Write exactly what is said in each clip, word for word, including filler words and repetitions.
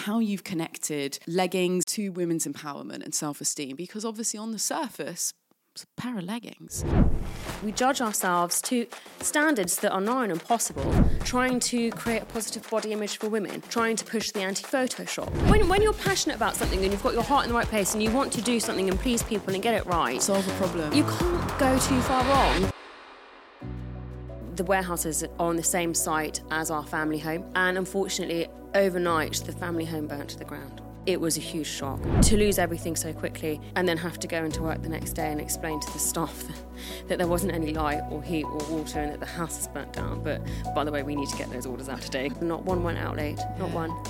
how you've connected leggings to women's empowerment and self-esteem, because obviously on the surface, it's a pair of leggings. We judge ourselves to standards that are nigh on impossible, trying to create a positive body image for women, trying to push the anti-Photoshop. When, when you're passionate about something and you've got your heart in the right place and you want to do something and please people and get it right, Solve a problem. you can't go too far wrong. The warehouses are on the same site as our family home, and unfortunately, overnight, the family home burnt to the ground. It was a huge shock to lose everything so quickly and then have to go into work the next day and explain to the staff that, that there wasn't any light or heat or water and that the house is burnt down. But by the way, we need to get those orders out today. Not one went out late, not Yeah. one.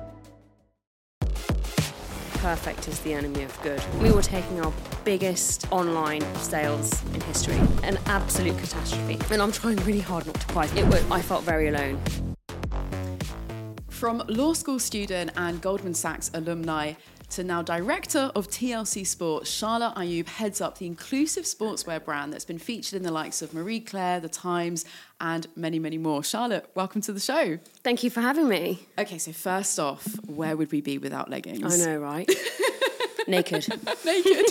Perfect is the enemy of good. We were taking our biggest online sales in history, an absolute catastrophe. And I'm trying really hard not to cry. It was, I felt very alone. From law school student and Goldman Sachs alumni to now director of T L C Sport, Charlotte Ayoub heads up the inclusive sportswear brand that's been featured in the likes of Marie Claire, The Times, and many, many more. Charlotte, welcome to the show. Thank you for having me. Okay, so first off, where would we be without leggings? I know, right? Naked. Naked.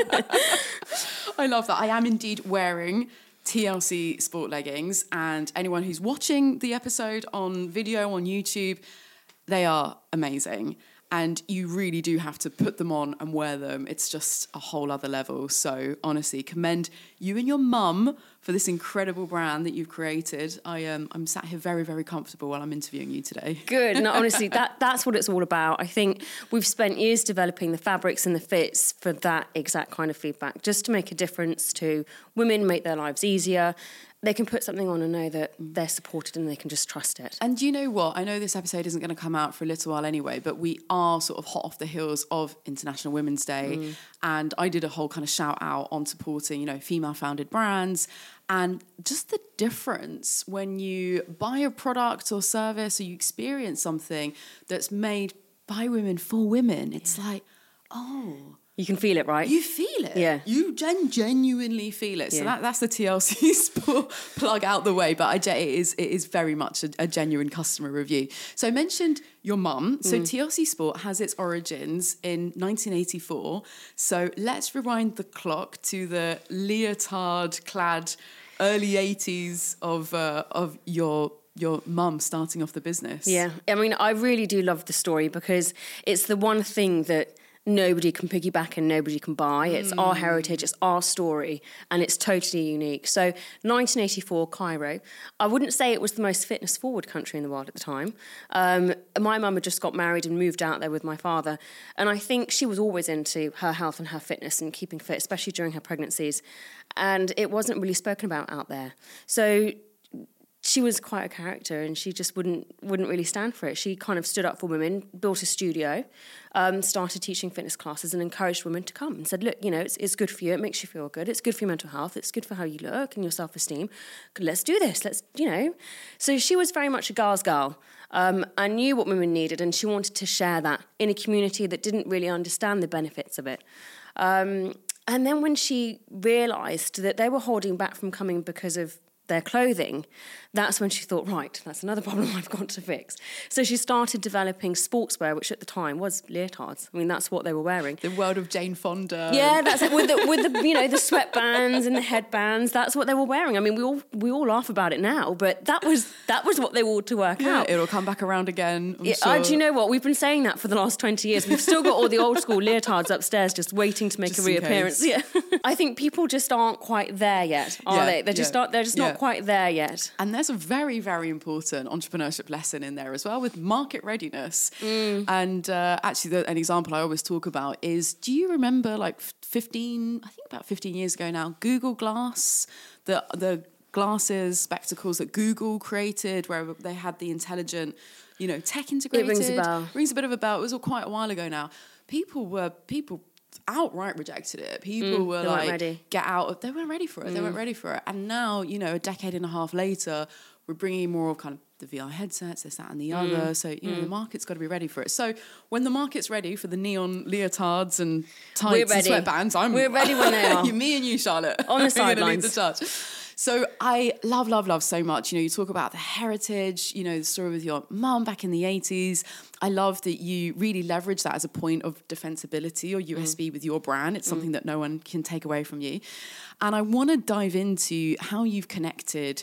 I love that. I am indeed wearing T L C Sport leggings, and anyone who's watching the episode on video on YouTube, they are amazing. And you really do have to put them on and wear them. It's just a whole other level. So honestly, commend you and your mum for this incredible brand that you've created. I, um, I'm sat here very, very comfortable while I'm interviewing you today. Good. No, honestly, that, that's what it's all about. I think we've spent years developing the fabrics and the fits for that exact kind of feedback, just to make a difference to women, make their lives easier. They can put something on and know that they're supported and they can just trust it. And you know what? I know this episode isn't going to come out for a little while anyway, but we are sort of hot off the heels of International Women's Day. Mm. And I did a whole kind of shout out on supporting, you know, female founded brands. And just the difference when you buy a product or service or you experience something that's made by women for women, it's yeah. like, oh... You can feel it, right? You feel it. Yeah. You gen- genuinely feel it. So yeah. that, that's the T L C Sport plug out the way. But I, it, is, it is very much a, a genuine customer review. So I mentioned your mum. So mm. T L C Sport has its origins in nineteen eighty-four. So let's rewind the clock to the leotard-clad early eighties of uh, of your... your mum starting off the business. Yeah. I mean, I really do love the story because it's the one thing that nobody can piggyback and nobody can buy. It's mm. our heritage, it's our story, and it's totally unique. So nineteen eighty-four, Cairo. I wouldn't say it was the most fitness-forward country in the world at the time. Um, my mum had just got married and moved out there with my father, and I think she was always into her health and her fitness and keeping fit, especially during her pregnancies, and it wasn't really spoken about out there. So she was quite a character and she just wouldn't wouldn't really stand for it. She kind of stood up for women, built a studio, um, started teaching fitness classes and encouraged women to come and said, look, you know, it's, it's good for you. It makes you feel good. It's good for your mental health. It's good for how you look and your self-esteem. Let's do this. Let's, you know. So she was very much a girl's girl um, and knew what women needed, and she wanted to share that in a community that didn't really understand the benefits of it. Um, and then when she realised that they were holding back from coming because of their clothing, that's when she thought, right, that's another problem I've got to fix. So she started developing sportswear, which at the time was leotards. I mean, that's what they were wearing. The world of Jane Fonda. Yeah, that's it. With the, with the you know, the sweatbands and the headbands, that's what they were wearing. I mean, we all we all laugh about it now, but that was that was what they wore to work yeah, out. It'll come back around again, I'm yeah, sure. uh, do you know what? We've been saying that for the last twenty years. We've still got all the old school leotards upstairs just waiting to make just a reappearance. Yeah, I think people just aren't quite there yet, are yeah, they? They're just yeah, not, they're just yeah. not quite there yet. And there's a very, very important entrepreneurship lesson in there as well with market readiness. Mm. And uh, actually, the, an example I always talk about is, do you remember like fifteen, I think about fifteen years ago now, Google Glass, the the glasses, spectacles that Google created, where they had the intelligent, you know, tech integrated. It rings a bell. Rings a bit of a bell. It was all quite a while ago now. People were, people... outright rejected it. People mm, were they like, weren't ready. get out of, they weren't ready for it. Mm. They weren't ready for it. And now, you know, a decade and a half later, we're bringing more of kind of the V R headsets, this, that, and the mm. other. So, you know, mm. the market's got to be ready for it. So when the market's ready for the neon leotards and tights and sweatbands, I'm... We're ready when they are. Me and you, Charlotte. On the sidelines. the charge. So I love, love, love so much. You know, you talk about the heritage, you know, the story with your mum back in the eighties. I love that you really leverage that as a point of defensibility or U S B mm. with your brand. It's something mm. that no one can take away from you. And I want to dive into how you've connected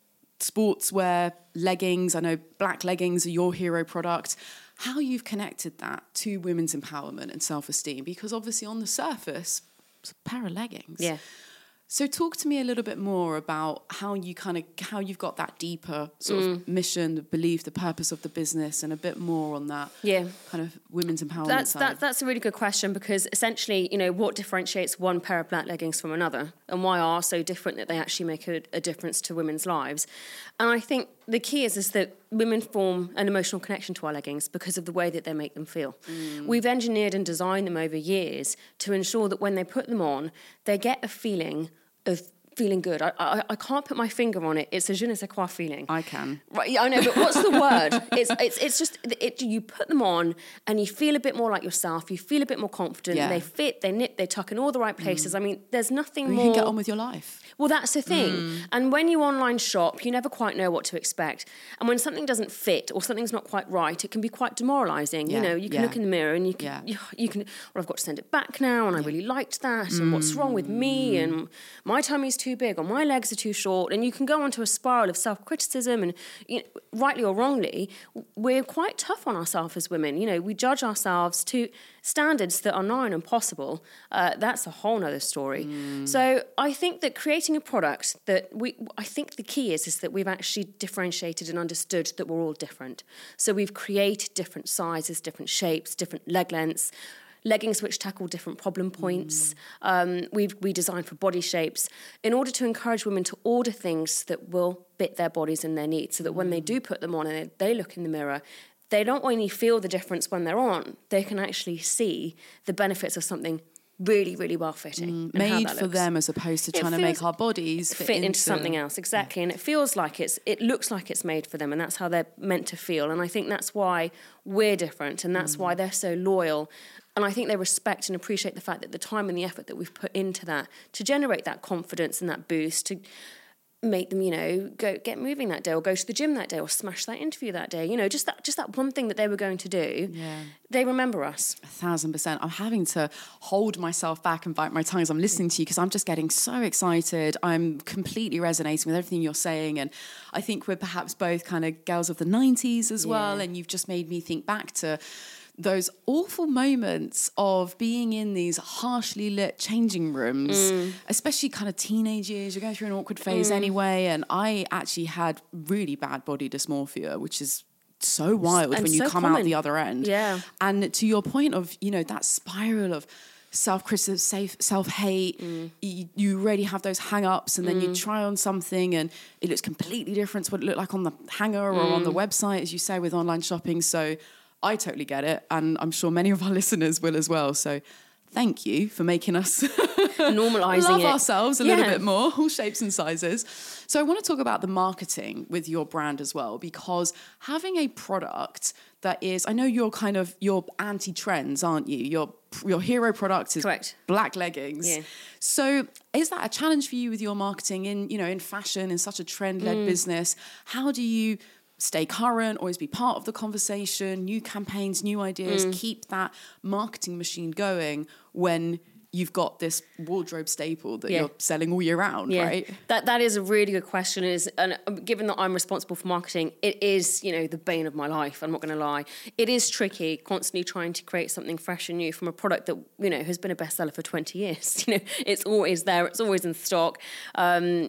sportswear, leggings. I know black leggings are your hero product. How you've connected that to women's empowerment and self-esteem, because obviously on the surface, it's a pair of leggings. Yeah. So talk to me a little bit more about how you kind of, how you've got that deeper sort mm. of mission, the belief, the purpose of the business, and a bit more on that yeah. kind of women's empowerment that's, side. That, that's a really good question, because essentially, you know, what differentiates one pair of black leggings from another, and why are so different that they actually make a, a difference to women's lives? And I think the key is, is that women form an emotional connection to our leggings because of the way that they make them feel. Mm. We've engineered and designed them over years to ensure that when they put them on, they get a feeling of feeling good. I, I I can't put my finger on it. It's a je ne sais quoi feeling. I can. Right, yeah, I know, but what's the word? It's it's it's just, it, you put them on and you feel a bit more like yourself. You feel a bit more confident. Yeah. They fit, they knit, they tuck in all the right places. Mm. I mean, there's nothing you more... You can get on with your life. Well, that's the thing. Mm. And when you online shop, you never quite know what to expect. And when something doesn't fit or something's not quite right, it can be quite demoralising. Yeah. You know, you can yeah. look in the mirror and you can, yeah. you, you can, well, I've got to send it back now, and yeah. I really liked that, mm. and what's wrong with me, and my tummy's too big, or my legs are too short, and you can go onto a spiral of self-criticism, and you know, rightly or wrongly, we're quite tough on ourselves as women. You know, we judge ourselves to standards that are nigh on impossible. Uh, that's a whole nother story. Mm. So I think that creating a product that we, I think the key is, is that we've actually differentiated and understood that we're all different. So we've created different sizes, different shapes, different leg lengths, leggings which tackle different problem points. Mm. Um, we've we designed for body shapes in order to encourage women to order things that will fit their bodies and their needs, so that when they do put them on and they, they look in the mirror, they don't only feel the difference when they're on, they can actually see the benefits of something really, really well fitting. Mm, made for looks. them, as opposed to it trying to make our bodies fit, fit into... into something else. Exactly. Yeah. And it feels like it's, it looks like it's made for them, and that's how they're meant to feel. And I think that's why we're different, and that's mm. why they're so loyal. And I think they respect and appreciate the fact that the time and the effort that we've put into that to generate that confidence and that boost, to make them, you know, go get moving that day, or go to the gym that day, or smash that interview that day. You know, just that just that one thing that they were going to do. Yeah. They remember us. A thousand percent. I'm having to hold myself back and bite my tongue as I'm listening to you, because I'm just getting so excited. I'm completely resonating with everything you're saying. And I think we're perhaps both kind of girls of the nineties as well. Yeah. And you've just made me think back to those awful moments of being in these harshly lit changing rooms, mm. especially kind of teenage years. You're going through an awkward phase mm. anyway. And I actually had really bad body dysmorphia, which is so wild and when you so come common. out the other end. Yeah. And to your point of, you know, that spiral of self-criticism, self-hate, mm. you, you already have those hang-ups, and then mm. you try on something and it looks completely different to what it looked like on the hanger mm. or on the website, as you say, with online shopping. So I totally get it, and I'm sure many of our listeners will as well. So thank you for making us normalising love it. ourselves a yeah. little bit more, all shapes and sizes. So I want to talk about the marketing with your brand as well, because having a product that is, I know you're kind of, you're anti-trends, aren't you? Your your hero product is Correct. black leggings. Yeah. So is that a challenge for you with your marketing in, you know, in fashion, in such a trend-led mm. business? How do you stay current, always be part of the conversation, new campaigns, new ideas, mm. keep that marketing machine going when you've got this wardrobe staple that yeah. you're selling all year round, yeah. right? That that is a really good question. Is and given that I'm responsible for marketing, it is, you know, the bane of my life. I'm not going to lie. It is tricky, constantly trying to create something fresh and new from a product that, you know, has been a bestseller for twenty years. You know, it's always there. It's always in stock. Um,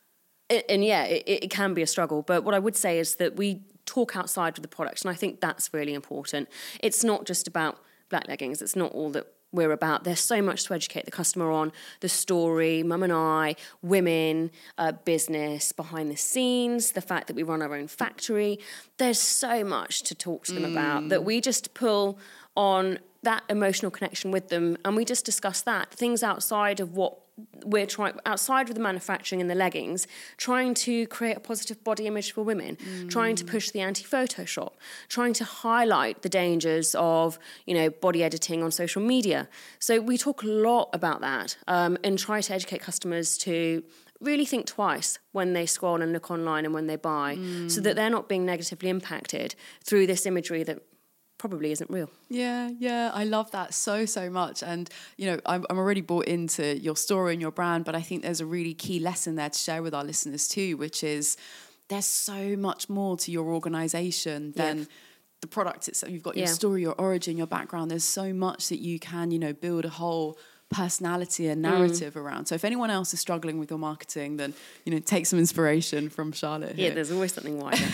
It, and yeah, it, it can be a struggle. But what I would say is that we talk outside of the products, and I think that's really important. It's not just about black leggings. It's not all that we're about. There's so much to educate the customer on: the story, Mum and I, women, uh, business, behind the scenes, the fact that we run our own factory. There's so much to talk to them mm. about that we just pull on that emotional connection with them, and we just discuss that. Things outside of what we're trying, outside of the manufacturing and the leggings, trying to create a positive body image for women, mm. trying to push the anti-Photoshop, trying to highlight the dangers of, you know, body editing on social media. So we talk a lot about that um, and try to educate customers to really think twice when they scroll and look online and when they buy, mm. so that they're not being negatively impacted through this imagery that probably isn't real. Yeah, yeah, I love that so, so much. And, you know, I'm, I'm already bought into your story and your brand, but I think there's a really key lesson there to share with our listeners too, which is there's so much more to your organisation than yeah. the product itself. You've got your yeah. story, your origin, your background. There's so much that you can, you know, build a whole personality and narrative mm. around. So if anyone else is struggling with your marketing, then, you know, take some inspiration from Charlotte here. Yeah, there's always something wider.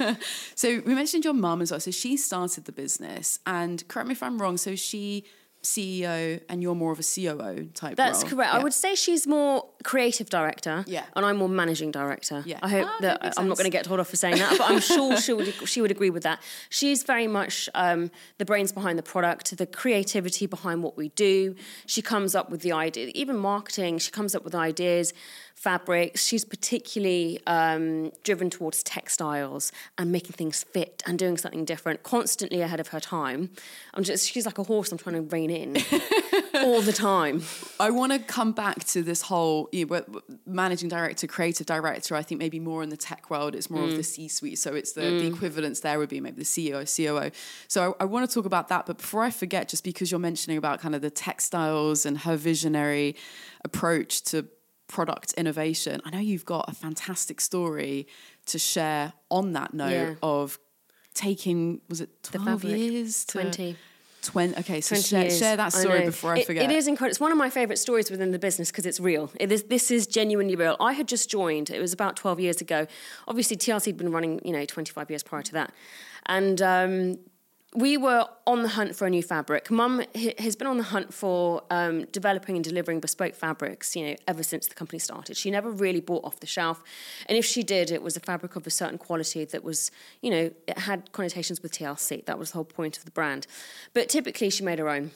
So we mentioned your mum as well. So she started the business, and correct me if I'm wrong, so she C E O and you're more of a C O O type That's role. correct. Yeah. I would say she's more creative director yeah. and I'm more managing director. Yeah. I hope oh, that, that I'm not going to get told off for saying that, but I'm sure she would, she would agree with that. She's very much um, the brains behind the product, the creativity behind what we do. She comes up with the idea, even marketing, she comes up with ideas, fabrics. She's particularly um, driven towards textiles and making things fit and doing something different, constantly ahead of her time. I'm just, she's like a horse I'm trying to rein in all the time. I want to come back to this whole, you know, managing director, creative director. I think maybe more in the tech world, it's more mm. of the C-suite. So it's the, mm. the equivalence there would be maybe the C E O, C O O. So I, I want to talk about that. But before I forget, just because you're mentioning about kind of the textiles and her visionary approach to product innovation, I know you've got a fantastic story to share on that note yeah. of taking, was it twelve years? To twenty. twenty Okay, so share, share that story I before I it, forget. It is incredible. It's one of my favourite stories within the business because it's real. It is, this is genuinely real. I had just joined. It was about twelve years ago. Obviously, T L C had been running, you know, twenty-five years prior to that. And um, we were on the hunt for a new fabric. Mum has been on the hunt for um, developing and delivering bespoke fabrics, you know, ever since the company started. She never really bought off the shelf. And if she did, it was a fabric of a certain quality that was, you know, it had connotations with T L C. That was the whole point of the brand. But typically she made her own.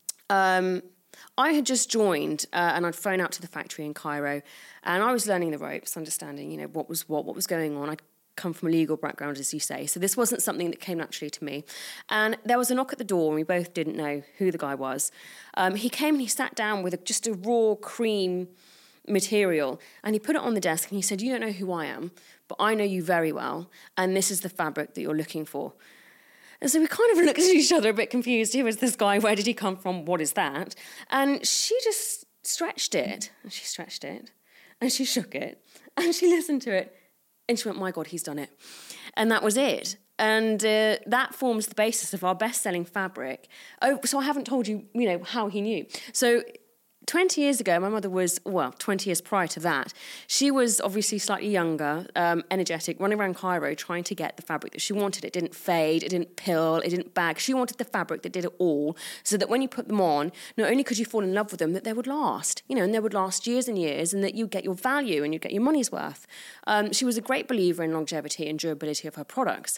Um, I had just joined uh, and I'd flown out to the factory in Cairo and I was learning the ropes, understanding, you know, what was what, what was going on. I'd come from a legal background, as you say. So this wasn't something that came naturally to me. And there was a knock at the door and we both didn't know who the guy was. Um, he came and he sat down with a, just a raw cream material and he put it on the desk and he said, "You don't know who I am, but I know you very well. And this is the fabric that you're looking for." And so we kind of looked at each other a bit confused. Who is this guy? Where did he come from? What is that? And she just stretched it. And she stretched it. And she shook it. And she listened to it. And she went, "My God, he's done it." And that was it. And uh, that forms the basis of our best-selling fabric. Oh, so I haven't told you, you know, how he knew. So twenty years ago, my mother was, well, twenty years prior to that, she was obviously slightly younger, um, energetic, running around Cairo trying to get the fabric that she wanted. It didn't fade, it didn't pill, it didn't bag. She wanted the fabric that did it all so that when you put them on, not only could you fall in love with them, that they would last, you know, and they would last years and years and that you get your value and you get your money's worth. Um, she was a great believer in longevity and durability of her products.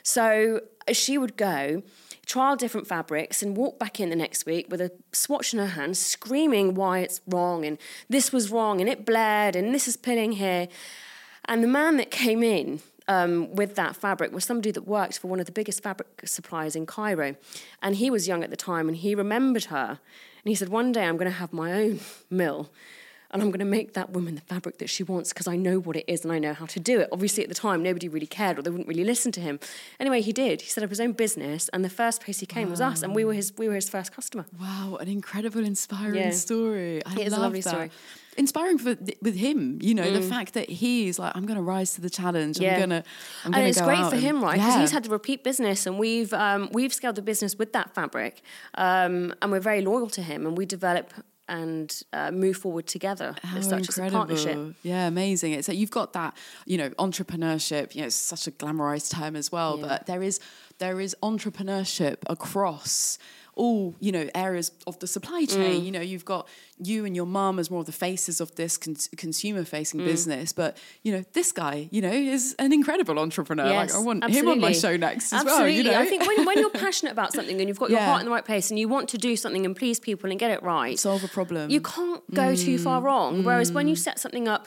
So she would go, trial different fabrics and walk back in the next week with a swatch in her hand, screaming why it's wrong and this was wrong and it bled and this is pilling here. And the man that came in um, with that fabric was somebody that worked for one of the biggest fabric suppliers in Cairo. And he was young at the time and he remembered her. And he said, "One day I'm going to have my own mill and I'm going to make that woman the fabric that she wants because I know what it is and I know how to do it." Obviously, at the time, nobody really cared or they wouldn't really listen to him. Anyway, he did. He set up his own business and the first place he came wow. was us and we were his we were his first customer. Wow, an incredible, inspiring yeah. story. I it is love a lovely that. story. Inspiring for with him, you know, mm. the fact that he's like, "I'm going to rise to the challenge. Yeah. I'm going to I'm And it's go great out for and, him, right? Because yeah. he's had the repeat business and we've um, we've scaled the business with that fabric um, and we're very loyal to him and we develop and uh, move forward together. How it's such incredible. a partnership. Yeah, amazing. It's like you've got that, you know, entrepreneurship, you know, it's such a glamorized term as well, yeah. but there is there is entrepreneurship across all, you know, areas of the supply chain. Mm. You know, you've got you and your mum as more of the faces of this con- consumer-facing mm. business, but, you know, this guy, you know, is an incredible entrepreneur. Yes, like, I want absolutely. him on my show next as absolutely. well, you know? I think when, when you're passionate about something and you've got your yeah. heart in the right place and you want to do something and please people and get it right. Solve a problem. You can't go mm. too far wrong. Mm. Whereas when you set something up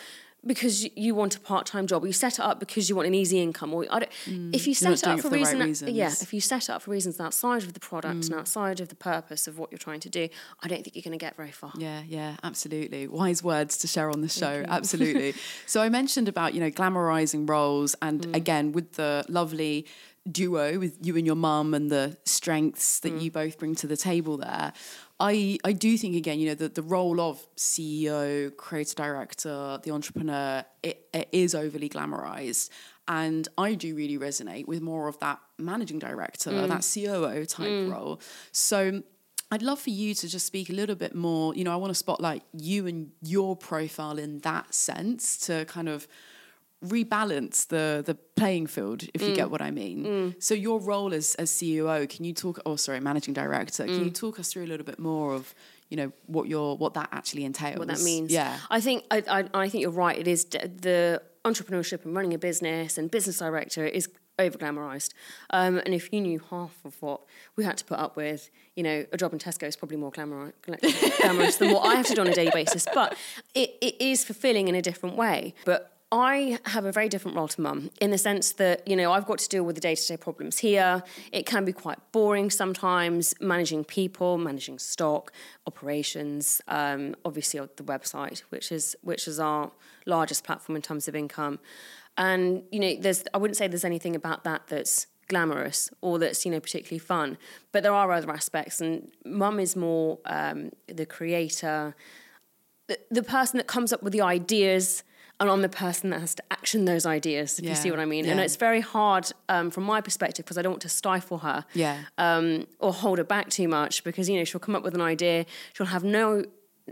because you want a part-time job, or you set it up because you want an easy income, or I don't, mm. if you set it up for, for reason, right reasons. yeah, if you set it up for reasons outside of the product mm. and outside of the purpose of what you're trying to do, I don't think you're going to get very far. Yeah, yeah, absolutely. Wise words to share on the show, absolutely. So I mentioned about, you know, glamorizing roles, and mm. again, with the lovely duo with you and your mum and the strengths that mm. you both bring to the table there. I, I do think, again, you know, the, the role of C E O, creative director, the entrepreneur, it, it is overly glamorized. And I do really resonate with more of that managing director, mm. that C O O type mm. role. So I'd love for you to just speak a little bit more. You know, I want to spotlight you and your profile in that sense to kind of rebalance the the playing field, if you mm. get what I mean. Mm. So your role as as C E O, can you talk? Oh, sorry, managing director. Can mm. you talk us through a little bit more of, you know, what your what that actually entails? What that means? Yeah, I think I I, I think you're right. It is d- the entrepreneurship and running a business and business director is over glamorized. Um, and if you knew half of what we had to put up with, you know, a job in Tesco is probably more glamorous, glamorous than what I have to do on a daily basis. But it, it is fulfilling in a different way. But I have a very different role to mum in the sense that, you know, I've got to deal with the day-to-day problems here. It can be quite boring sometimes, managing people, managing stock, operations, um, obviously the website, which is which is our largest platform in terms of income. And, you know, there's I wouldn't say there's anything about that that's glamorous or that's, you know, particularly fun. But there are other aspects, and mum is more um, the creator, the, the person that comes up with the ideas, and I'm the person that has to action those ideas, if yeah. you see what I mean. Yeah. And it's very hard um, from my perspective because I don't want to stifle her yeah. um, or hold her back too much because, you know, she'll come up with an idea. She'll have no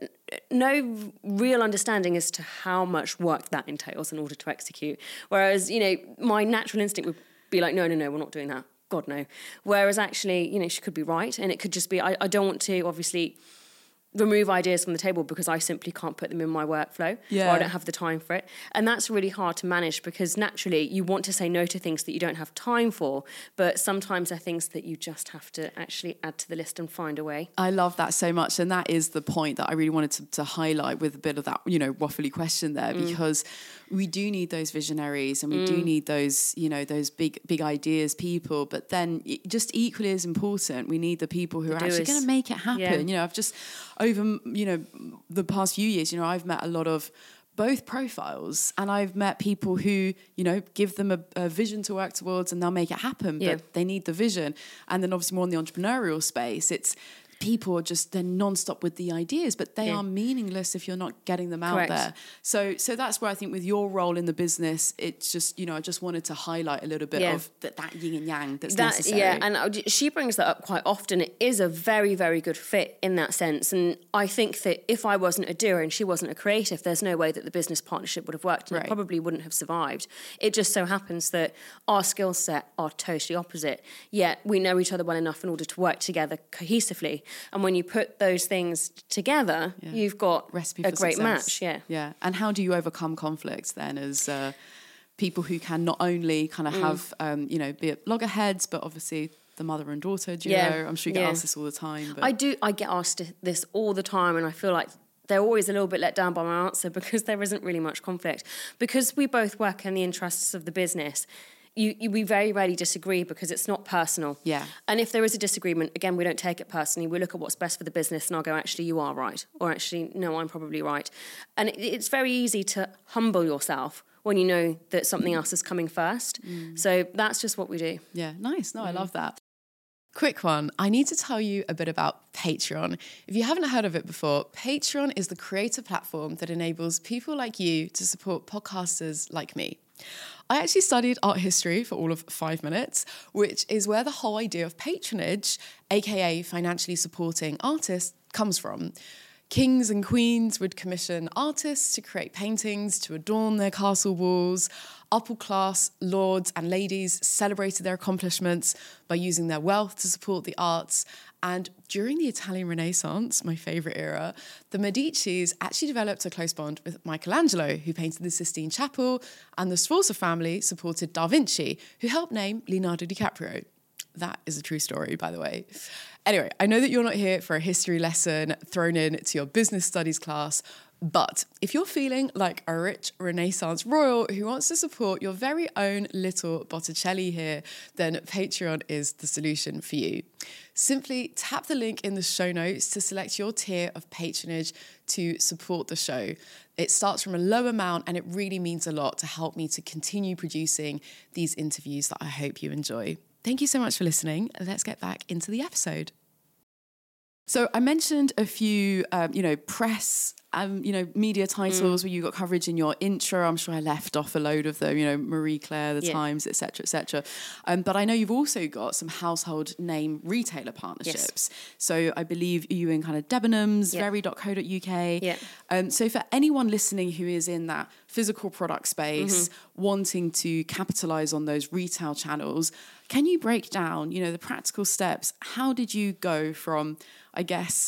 no real understanding as to how much work that entails in order to execute. Whereas, you know, my natural instinct would be like, no, no, no, we're not doing that. God, no. Whereas actually, you know, she could be right. And it could just be, I, I don't want to obviously remove ideas from the table because I simply can't put them in my workflow yeah. or I don't have the time for it. And that's really hard to manage because naturally you want to say no to things that you don't have time for, but sometimes they're things that you just have to actually add to the list and find a way. I love that so much. And that is the point that I really wanted to, to highlight with a bit of that, you know, waffly question there, mm. because we do need those visionaries and we mm. do need those, you know, those big, big ideas people, but then just equally as important, we need the people who the are doers. Actually going to make it happen. Yeah. You know, I've just, over, you know, the past few years, you know, I've met a lot of both profiles and I've met people who, you know, give them a, a vision to work towards and they'll make it happen, yeah. but they need the vision. And then obviously more in the entrepreneurial space, it's people are just, they're nonstop with the ideas, but they yeah. are meaningless if you're not getting them out Correct. There. So so that's where I think with your role in the business, it's just, you know, I just wanted to highlight a little bit yeah. of that, that yin and yang that's that, necessary. Yeah, and she brings that up quite often. It is a very, very good fit in that sense. And I think that if I wasn't a doer and she wasn't a creative, there's no way that the business partnership would have worked and right. it probably wouldn't have survived. It just so happens that our skill set are totally opposite, yet we know each other well enough in order to work together cohesively. And when you put those things together, yeah. you've got Recipe a great success. Match. Yeah. Yeah. And how do you overcome conflicts then as uh, people who can not only kind of mm. have, um, you know, be at loggerheads, but obviously the mother and daughter duo? Yeah. I'm sure you get yeah. asked this all the time. But. I do. I get asked this all the time and I feel like they're always a little bit let down by my answer because there isn't really much conflict. Because we both work in the interests of the business, You, you, we very rarely disagree because it's not personal. Yeah. And if there is a disagreement, again, we don't take it personally. We look at what's best for the business and I'll go, actually, you are right. Or actually, no, I'm probably right. And it, it's very easy to humble yourself when you know that something else is coming first. Mm. So that's just what we do. Yeah, nice. No, mm. I love that. Quick one. I need to tell you a bit about Patreon. If you haven't heard of it before, Patreon is the creator platform that enables people like you to support podcasters like me. I actually studied art history for all of five minutes, which is where the whole idea of patronage, aka financially supporting artists, comes from. Kings and queens would commission artists to create paintings to adorn their castle walls. Upper class lords and ladies celebrated their accomplishments by using their wealth to support the arts. And during the Italian Renaissance, my favourite era, the Medicis actually developed a close bond with Michelangelo, who painted the Sistine Chapel, and the Sforza family supported Da Vinci, who helped name Leonardo DiCaprio. That is a true story, by the way. Anyway, I know that you're not here for a history lesson thrown in to your business studies class, But if you're feeling like a rich Renaissance royal who wants to support your very own little Botticelli here, then Patreon is the solution for you. Simply tap the link in the show notes to select your tier of patronage to support the show. It starts from a low amount and it really means a lot to help me to continue producing these interviews that I hope you enjoy. Thank you so much for listening. Let's get back into the episode. So I mentioned a few, um, you know, press, um, you know, media titles mm. where you got coverage in your intro. I'm sure I left off a load of them, you know, Marie Claire, The yeah. Times, et cetera, et cetera. Um, but I know you've also got some household name retailer partnerships. Yes. So I believe you in kind of Debenhams, yeah. very dot co dot uk. Yeah. Um, so for anyone listening who is in that physical product space, mm-hmm. wanting to capitalize on those retail channels, can you break down, you know, the practical steps? How did you go from, I guess,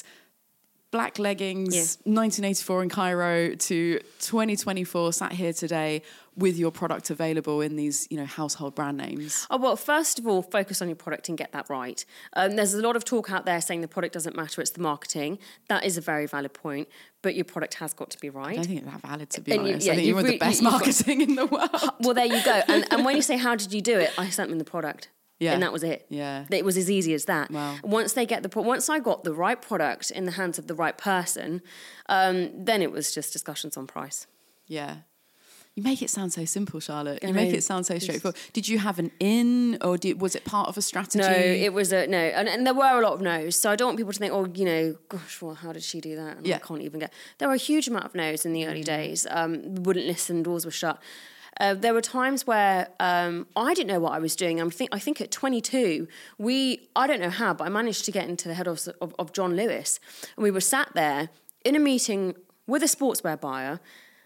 black leggings, yeah. nineteen eighty-four in Cairo to twenty twenty-four, sat here today with your product available in these, you know, household brand names? Oh, well, first of all, focus on your product and get that right. Um, there's a lot of talk out there saying the product doesn't matter, it's the marketing. That is a very valid point, but your product has got to be right. I don't think it's that valid, to be and honest. You, yeah, I think you want re- the best marketing got, in the world. Well, there you go. And, and when you say, how did you do it? I sent them the product. Yeah. And that was it. Yeah. It was as easy as that. Wow. Once they get the pro- once I got the right product in the hands of the right person, um, then it was just discussions on price. Yeah. You make it sound so simple, Charlotte. You make it sound so straightforward. Did you have an in, or did, was it part of a strategy? No, it was a no, and, and there were a lot of no's. So I don't want people to think, oh, you know, gosh, well, how did she do that? And yeah. I can't even get. There were a huge amount of no's in the early days. Um, wouldn't listen, doors were shut. Uh, there were times where um, I didn't know what I was doing. I'm think, I think at twenty-two, we, I don't know how, but I managed to get into the head office of, of John Lewis. And we were sat there in a meeting with a sportswear buyer.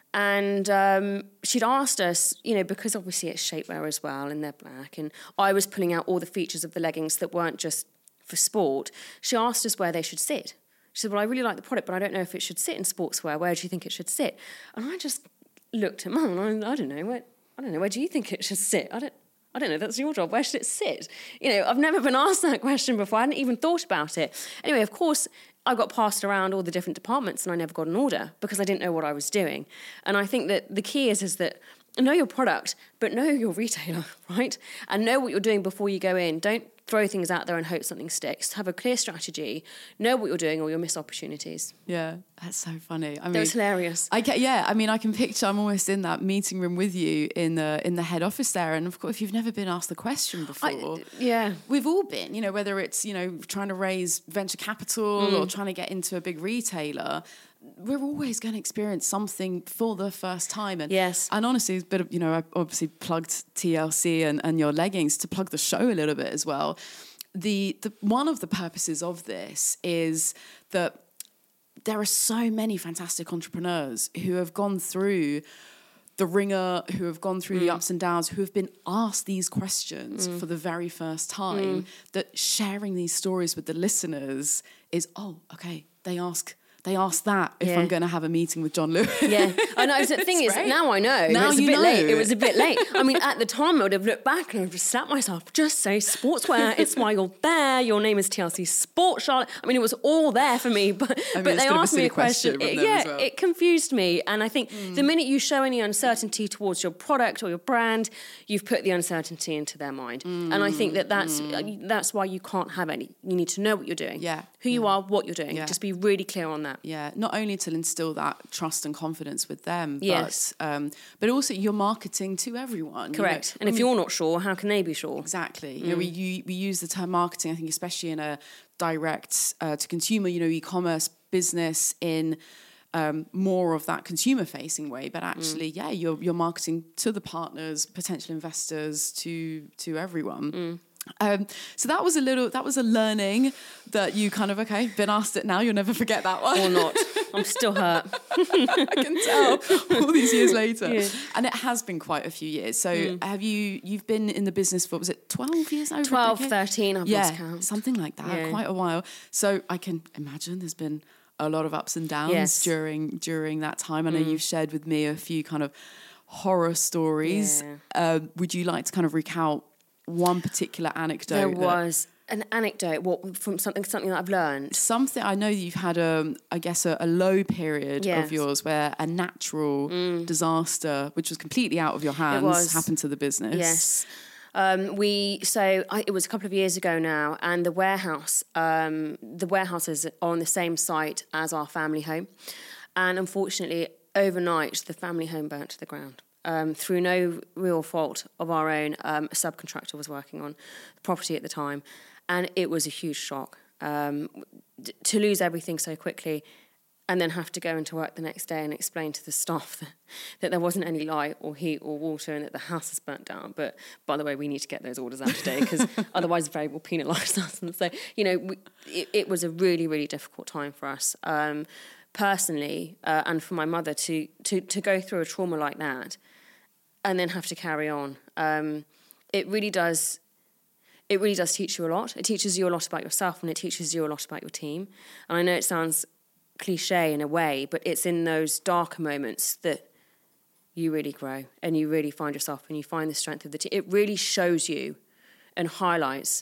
And um, she'd asked us, you know, because obviously it's shapewear as well and they're black. And I was pulling out all the features of the leggings that weren't just for sport. She asked us where they should sit. She said, well, I really like the product, but I don't know if it should sit in sportswear. Where do you think it should sit? And I just looked at Mum and I, I don't know, where, I don't know, where do you think it should sit? I don't I don't know, that's your job. Where should it sit? You know, I've never been asked that question before. I hadn't even thought about it. Anyway, of course, I got passed around all the different departments and I never got an order because I didn't know what I was doing. And I think that the key is, is that know your product, but know your retailer, right? And know what you're doing before you go in. Don't throw things out there and hope something sticks. Have a clear strategy, know what you're doing or you'll miss opportunities. Yeah, that's so funny. I mean, that was hilarious. I get, yeah, I mean, I can picture, I'm almost in that meeting room with you in the in the head office there. And of course, if you've never been asked the question before, I, yeah, we've all been, you know, whether it's, you know, trying to raise venture capital mm. or trying to get into a big retailer, we're always going to experience something for the first time. And, yes. and honestly, it's a bit of, you know, I obviously plugged T L C and, and your leggings to plug the show a little bit as well. The, the one of the purposes of this is that there are so many fantastic entrepreneurs who have gone through the ringer, who have gone through mm. the ups and downs, who have been asked these questions mm. for the very first time, mm. that sharing these stories with the listeners is, oh, okay, they ask... They asked that if yeah. I'm going to have a meeting with John Lewis. Yeah, I know. The thing is, right. now I know. Now it was you a bit know. late. It was a bit late. I mean, at the time, I would have looked back and just slapped myself. Just say sportswear. It's why you're there. Your name is T L C Sport, Charlotte. I mean, it was all there for me. But I mean, but they asked me a question. question it, yeah, well. it confused me. And I think mm. the minute you show any uncertainty towards your product or your brand, you've put the uncertainty into their mind. Mm. And I think that that's mm. that's why you can't have any. You need to know what you're doing. Yeah, who yeah. you are, what you're doing. Yeah. Just be really clear on that. Yeah, not only to instill that trust and confidence with them, yes. but um, but also you're marketing to everyone. Correct. You know, and if you're not sure, how can they be sure? Exactly. Mm. You know, we you, we use the term marketing, I think, especially in a direct uh, to consumer, you know, e-commerce business in um, more of that consumer-facing way. But actually, mm. yeah, you're you're marketing to the partners, potential investors, to to everyone. Mm. Um, so that was a little, that was a learning that you kind of, okay, been asked it now, you'll never forget that one. Or not. I'm still hurt. I can tell all these years later. Yeah. And it has been quite a few years. So mm. have you, you've been in the business for, was it twelve years? Over twelve, thirteen, I've yeah, lost count. Something like that, yeah. quite a while. So I can imagine there's been a lot of ups and downs yes. during during that time. I know mm. you've shared with me a few kind of horror stories. Yeah. Uh, would you like to kind of recount one particular anecdote? There was an anecdote, what from something something that I've learned. Something I know you've had a, I guess a, a low period Yes. of yours where a natural mm. disaster, which was completely out of your hands, happened to the business. Yes. Um, we so I, it was a couple of years ago now, and the warehouse, um, the warehouses are on the same site as our family home, and unfortunately, overnight the family home burnt to the ground. Um, through no real fault of our own, um, a subcontractor was working on the property at the time, and it was a huge shock um, to lose everything so quickly. And then have to go into work the next day and explain to the staff that, that there wasn't any light or heat or water and that the house is burnt down. But by the way, we need to get those orders out today because otherwise Very will penalise us. And so, you know, we, it, it was a really, really difficult time for us um, personally uh, and for my mother to, to, to go through a trauma like that and then have to carry on. Um, it really does... It really does teach you a lot. It teaches you a lot about yourself and it teaches you a lot about your team. And I know it sounds cliche in a way, but it's in those darker moments that you really grow and you really find yourself and you find the strength of the team. It really shows you and highlights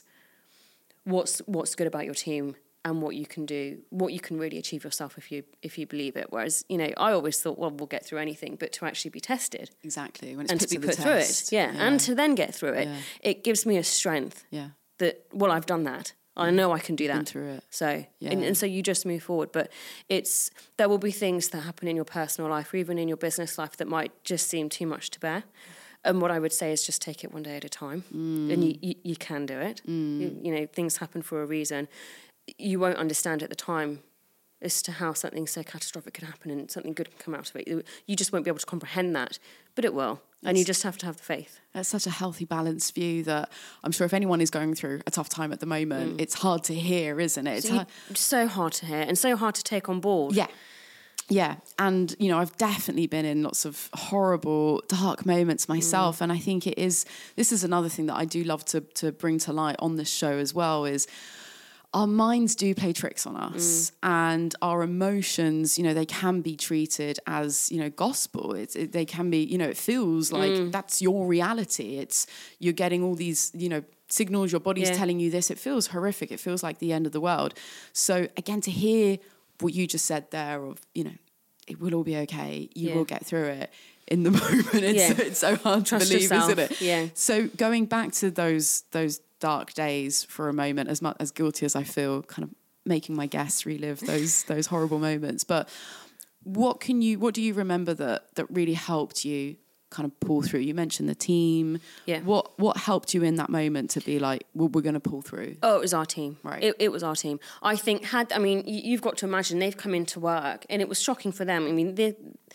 what's what's good about your team and what you can do, what you can really achieve yourself if you if you believe it. Whereas, you know, I always thought, well, we'll get through anything, but to actually be tested. Exactly. When it's and put to be to put the through test. it. Yeah. yeah. And to then get through it. Yeah. It gives me a strength yeah. that, well, I've done that. I know I can do that. Been through it. So, yeah. and, and so you just move forward. But it's there will be things that happen in your personal life or even in your business life that might just seem too much to bear. And what I would say is just take it one day at a time. Mm. And you, you, you can do it. Mm. You, you know, things happen for a reason. You won't understand at the time as to how something so catastrophic could happen and something good can come out of it. You just won't be able to comprehend that, but it will. And it's, you just have to have the faith. That's such a healthy, balanced view that I'm sure if anyone is going through a tough time at the moment, mm. it's hard to hear, isn't it? It's so, hard. so hard to hear and so hard to take on board. Yeah. Yeah. And, you know, I've definitely been in lots of horrible, dark moments myself. Mm. And I think it is, this is another thing that I do love to to bring to light on this show as well is our minds do play tricks on us mm. and our emotions, you know, they can be treated as, you know, gospel. It's, it, they can be, you know, it feels like mm. that's your reality. It's, you're getting all these, you know, signals, your body's yeah. telling you this. It feels horrific. It feels like the end of the world. So again, to hear what you just said there of, you know, it will all be okay. You yeah. will get through it. In the moment, it's, yeah. it's so hard Trust to believe, yourself. isn't it? Yeah. So going back to those those dark days for a moment, as much as guilty as I feel, kind of making my guests relive those those horrible moments. But what can you, what do you remember that that really helped you kind of pull through? You mentioned the team. Yeah. What what helped you in that moment to be like, well, we're going to pull through? Oh, it was our team. Right. It, it was our team. I think had I mean, you've got to imagine they've come into work and it was shocking for them. I mean, they.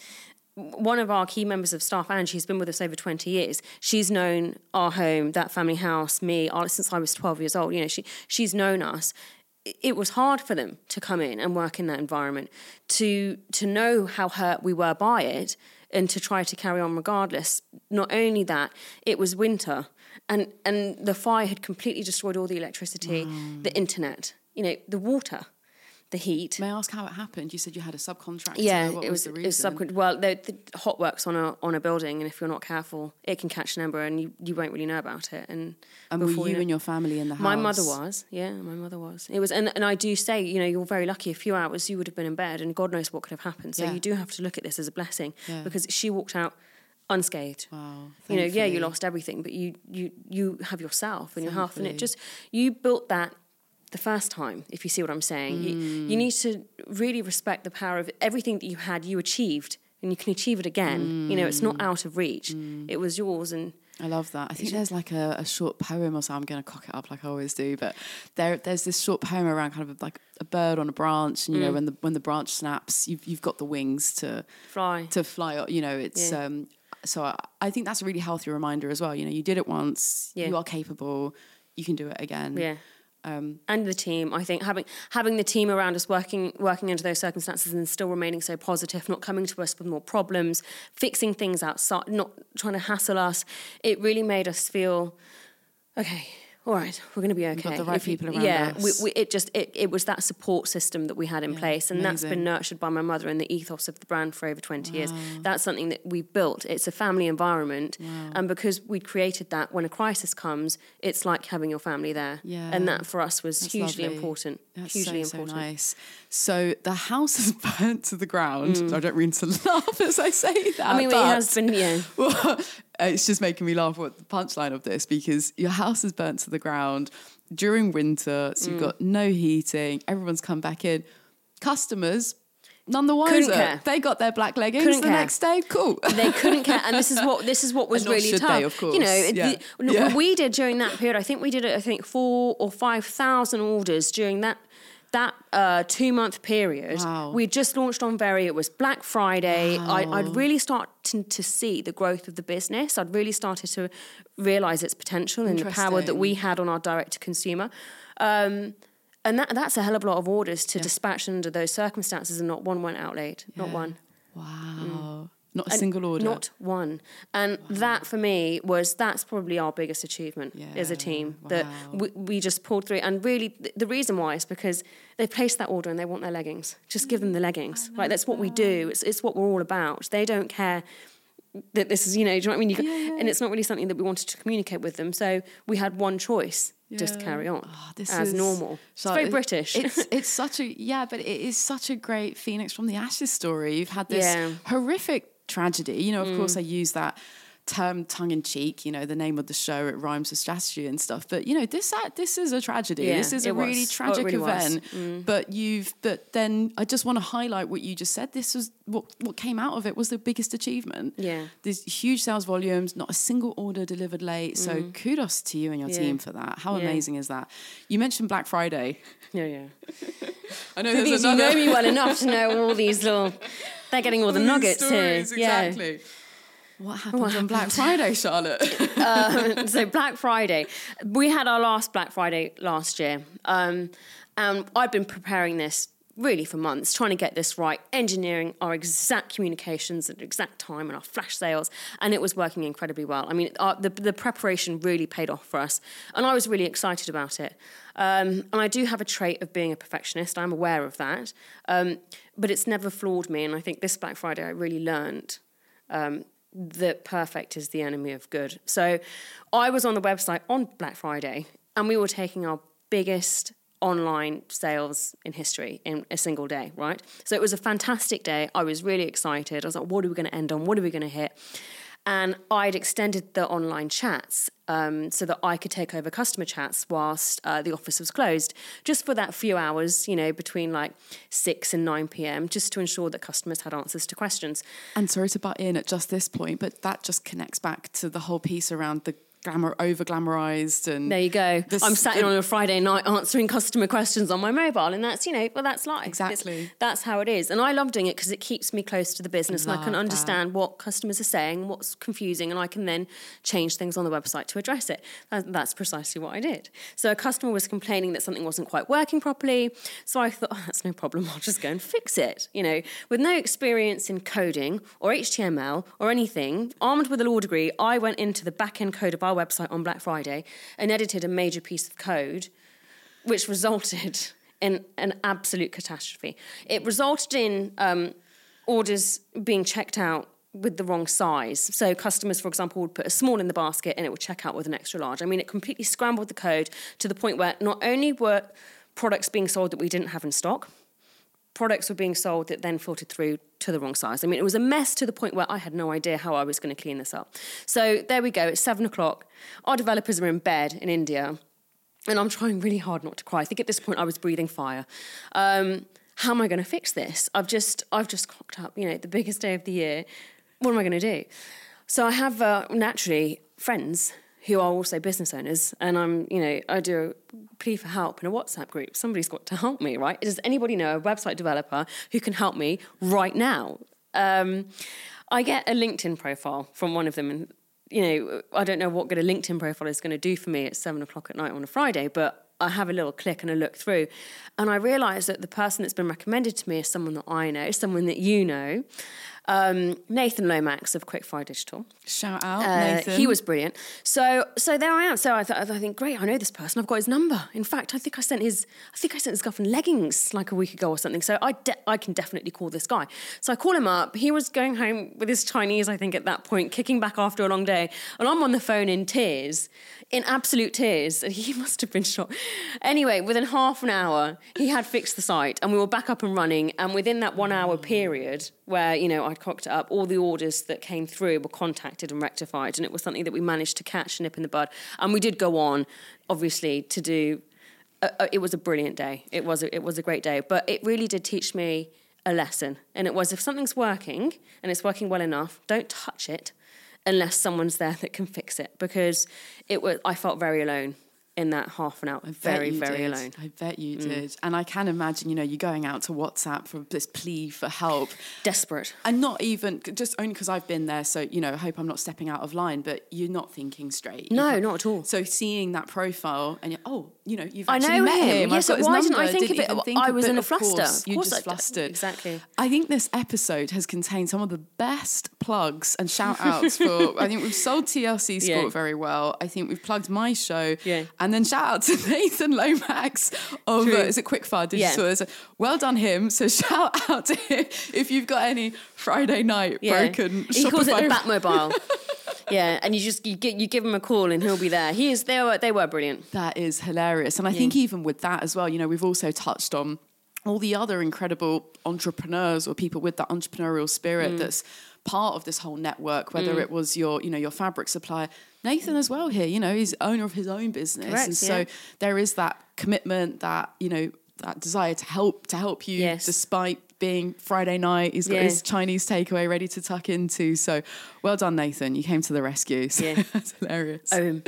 One of our key members of staff, Anne, she's been with us over twenty years. She's known our home, that family house, me, since I was twelve years old. You know, she she's known us. It was hard for them to come in and work in that environment, to to know how hurt we were by it, and to try to carry on regardless. Not only that, it was winter, and and the fire had completely destroyed all the electricity, mm. the internet, you know, the water. The heat. May I ask how it happened? You said you had a subcontractor. Yeah, what it was, was the it reason? was subcontractor. Well, the, the hot works on a on a building, and if you're not careful, it can catch an ember, and you, you won't really know about it. And and were you, you know, and your family in the house? My mother was. Yeah, my mother was. It was, and, and I do say, you know, you're very lucky. A few hours, you would have been in bed, and God knows what could have happened. So yeah. you do have to look at this as a blessing yeah. because she walked out unscathed. Wow. You know, yeah, you lost everything, but you you you have yourself and your health, and it just you built that. The first time, if you see what I'm saying. Mm. You, you need to really respect the power of everything that you had, you achieved, and you can achieve it again. Mm. You know, it's not out of reach. Mm. It was yours. And I love that. I think there's like a, a short poem or so. I'm going to cock it up like I always do, but there there's this short poem around kind of like a bird on a branch, and you mm. know, when the when the branch snaps, you've you've got the wings to fly. To fly. You know, it's yeah. um so I, I think that's a really healthy reminder as well. You know, you did it once, yeah. you are capable, you can do it again. Yeah. Um, and the team, I think having having the team around us working working under those circumstances and still remaining so positive, not coming to us with more problems, fixing things outside, not trying to hassle us, it really made us feel, okay, all right, we're going to be okay. We've got the right If you- people around yeah, us. we, we, it just it, it was that support system that we had in Yeah, place, and that's been amazing. nurtured by my mother and the ethos of the brand for over twenty years. That's something that we built. It's a family environment, and because we created that, when a crisis comes, it's like having your family there. Yeah. And that for us was That's hugely lovely. important. That's hugely so, important. so nice. So the house is burnt to the ground. Mm. I don't mean to laugh as I say that. I mean, but it has been, yeah. well, it's just making me laugh at the punchline of this, because your house is burnt to the ground during winter, so you've Mm. got no heating, everyone's come back in. Customers, none the Couldn't wiser. care. They got their black leggings Couldn't the care. next day, cool. They couldn't care, and this is what this is what was And nor really should tough. they, of course. You know, Yeah. the, Yeah. what we did during that period, I think we did, I think four or five thousand orders during that that uh, two month period. Wow. We just launched on Very. It was Black Friday. I, I'd really started to see the growth of the business. I'd really started to realise its potential and the power that we had on our direct to consumer. Um, and that that's a hell of a lot of orders to Yeah. dispatch under those circumstances, and not one went out late. Not Yeah. one. Wow. Not a And single order. Not one. And that for me was, that's probably our biggest achievement as a Yeah, team. That wow. we, we just pulled through. And really, th- the reason why is because they placed that order and they want their leggings. Just give them the leggings. Like, that's what we do. It's, it's what we're all about. They don't care that this is, you know, do you know what I mean? You, Yeah, yeah. And it's not really something that we wanted to communicate with them. So we had one choice, just Yeah. carry on Oh, this as is- normal. It's Charlotte, very it- British. It's it's such a yeah, but it is such a great Phoenix from the Ashes story. You've had this Yeah. horrific tragedy. You know, of course, I use that term tongue in cheek. You know, the name of the show, it rhymes with strategy and stuff. But you know, this uh, this is a tragedy. Yeah, this is a it was. really Oh, it tragic really was. event. But you've but then I just want to highlight what you just said. This was what what came out of it was the biggest achievement. Yeah. There's huge sales volumes, not a single order delivered late. So kudos to you and your Yeah. team for that. How Yeah. amazing is that? You mentioned Black Friday. Yeah, yeah. I know The there's things you another know me well enough to know all these little, they're getting all the All these nuggets here. stories, Yeah. exactly. What happened on Black Friday, Charlotte? Uh, so Black Friday, we had our last Black Friday last year, um, and I'd been preparing this really for months, trying to get this right, engineering our exact communications at the exact time and our flash sales, and it was working incredibly well. I mean, our, the, the preparation really paid off for us, and I was really excited about it. Um, and I do have a trait of being a perfectionist, I'm aware of that, um, but it's never flawed me, and I think this Black Friday I really learned um, that perfect is the enemy of good. So I was on the website on Black Friday, and we were taking our biggest online sales in history in a single day, right? So it was a fantastic day. I was really excited. I was like, what are we going to end on? What are we going to hit? And I'd extended the online chats um, so that I could take over customer chats whilst uh, the office was closed, just for that few hours, you know, between like six and nine p.m, just to ensure that customers had answers to questions. And sorry to butt in at just this point, but that just connects back to the whole piece around the glamour, over glamorized, and There you go. This- I'm sat in on a Friday night answering customer questions on my mobile, and that's, you know, well, that's life. Exactly. It's- that's how it is. And I love doing it because it keeps me close to the business, and I can Love understand what customers are saying, what's confusing, and I can then change things on the website to address it. That, that's precisely what I did. So a customer was complaining that something wasn't quite working properly, so I thought, oh, that's no problem, I'll just go and fix it. You know, with no experience in coding or H T M L or anything, armed with a law degree, I went into the back-end code of our website on Black Friday and edited a major piece of code, which resulted in an absolute catastrophe. It resulted in um, orders being checked out with the wrong size. So customers, for example, would put a small in the basket and it would check out with an extra large. I mean, it completely scrambled the code to the point where not only were products being sold that we didn't have in stock, products were being sold that then filtered through to the wrong size. I mean, it was a mess to the point where I had no idea how I was going to clean this up. So there we go. It's seven o'clock. Our developers are in bed in India, and I'm trying really hard not to cry. I think at this point I was breathing fire. Um, how am I going to fix this? I've just, I've just cocked up, you know, the biggest day of the year. What am I going to do? So I have, uh, naturally, friends who are also business owners, and I'm, you know, I do a plea for help in a WhatsApp group. Somebody's got to help me, right? Does anybody know a website developer who can help me right now? Um, I get a LinkedIn profile from one of them, and, you know, I don't know what good a LinkedIn profile is going to do for me at seven o'clock at night on a Friday, but I have a little click and a look through, and I realise that the person that's been recommended to me is someone that I know, someone that you know, Um, Nathan Lomax of Quickfire Digital. Shout out, Uh, Nathan. He was brilliant. So, so there I am. So I thought, I think, great. I know this person. I've got his number. In fact, I think I sent his, I think I sent his girlfriend leggings like a week ago or something. So I, de- I can definitely call this guy. So I call him up. He was going home with his Chinese, I think, at that point, kicking back after a long day, and I'm on the phone in tears, in absolute tears. And he must have been shocked. Anyway, within half an hour, he had fixed the site, and we were back up and running. And within that one-hour period, where you know I'd cocked it up, all the orders that came through were contacted and rectified, and it was something that we managed to catch and nip in the bud. And we did go on, obviously, to do. A, a, it was a brilliant day. It was a, it was a great day, but it really did teach me a lesson. And it was, if something's working and it's working well enough, don't touch it unless someone's there that can fix it, because it was. I felt very alone in that half an hour. Very, very did. alone. I bet you Mm. did. And I can imagine, you know, you going out to WhatsApp for this plea for help. Desperate. And not even, just only because I've been there, so, you know, I hope I'm not stepping out of line, but you're not thinking straight. No, You not at all. So seeing that profile and you're, oh, you know, you've I actually know met him. him. Yes, I've got his why didn't number. I think of it? even think I of was it. in a Of fluster. course, Of You're course just I d- flustered. exactly. I think this episode has contained some of the best plugs and shout outs for, I think we've sold T L C Sport Yeah. very well. I think we've plugged my show. Yeah. And then shout out to Nathan Lomax of, uh, True. is it Quickfire Digital? Yeah. So well done him. So shout out to him if you've got any Friday night Yeah. broken He calls it the Shopify- Batmobile. Yeah, and you just you, get, you give him a call and he'll be there. He is. They were they were brilliant. That is hilarious. And I think even with that as well, you know, we've also touched on all the other incredible entrepreneurs or people with that entrepreneurial spirit that's part of this whole network, whether it was your, you know, your fabric supplier. Nathan as well here, you know, he's owner of his own business. Correct, and so yeah. there is that commitment, that, you know, that desire to help to help you Yes. despite being Friday night. He's got Yeah. his Chinese takeaway ready to tuck into. So well done, Nathan. You came to the rescue. So Yeah. that's hilarious. Um,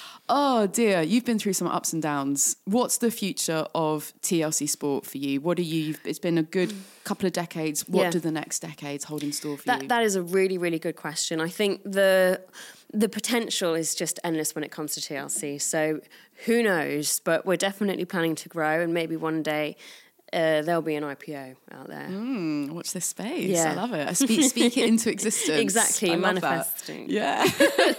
Oh dear, you've been through some ups and downs. What's the future of T L C Sport for you? What are you? It's been a good couple of decades. What Yeah. do the next decades hold in store for that you? that is a really really good question. I think the the potential is just endless when it comes to T L C. So who knows? But we're definitely planning to grow, and maybe one day. Uh, there'll be an I P O out there. Mm, watch this space. Yeah. I love it. I speak speak it into existence. Exactly, I love that. manifesting. Yeah.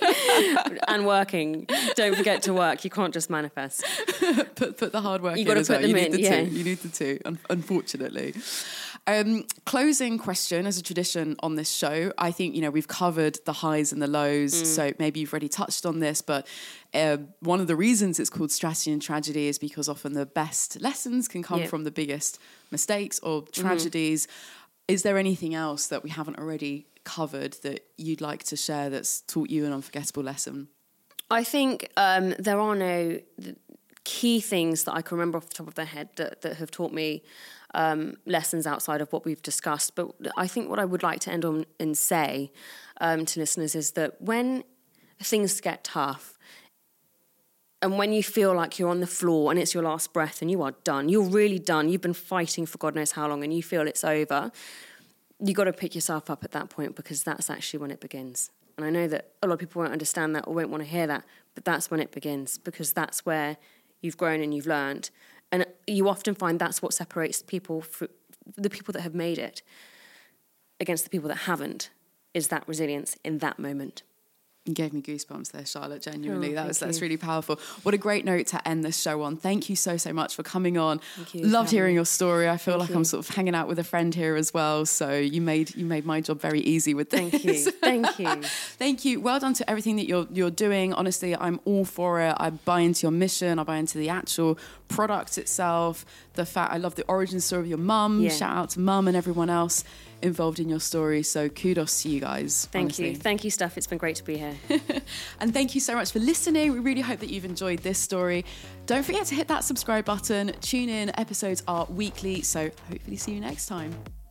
And working. Don't forget to work. You can't just manifest. put put the hard work You in gotta as put well. You them need in, the yeah. two. You need the two, un- unfortunately. Um, closing question as a tradition on this show. I think, you know, we've covered the highs and the lows, Mm. so maybe you've already touched on this, but uh, one of the reasons it's called Strategy and Tragedy is because often the best lessons can come Yeah. from the biggest mistakes or tragedies. Is there anything else that we haven't already covered that you'd like to share that's taught you an unforgettable lesson? I think um, there are no th- key things that I can remember off the top of the head that, that have taught me um, lessons outside of what we've discussed. But I think what I would like to end on and say um, to listeners is that when things get tough and when you feel like you're on the floor and it's your last breath and you are done, you're really done, you've been fighting for God knows how long and you feel it's over, you got to pick yourself up at that point, because that's actually when it begins. And I know that a lot of people won't understand that or won't want to hear that, but that's when it begins, because that's where you've grown and you've learned. And you often find that's what separates people, fr- the people that have made it, against the people that haven't, is that resilience in that moment. You gave me goosebumps there, Charlotte, genuinely. Oh, that was thank that's you. really powerful. What a great note to end this show on. Thank you so, so much for coming on. Thank you for Loved having hearing me. your story. I feel Thank like you. I'm sort of hanging out with a friend here as well. So you made you made my job very easy with this. Thank you. Thank you. Thank you. Well done to everything that you're you're doing. Honestly, I'm all for it. I buy into your mission. I buy into the actual product itself. The fact I love the origin story of your mum. Yeah. Shout out to mum and everyone else involved in your story. So kudos to you guys. Thank honestly. you. Thank you, Steph. It's been great to be here. And thank you so much for listening. We really hope that you've enjoyed this story. Don't forget to hit that subscribe button. Tune in. Episodes are weekly. So hopefully see you next time.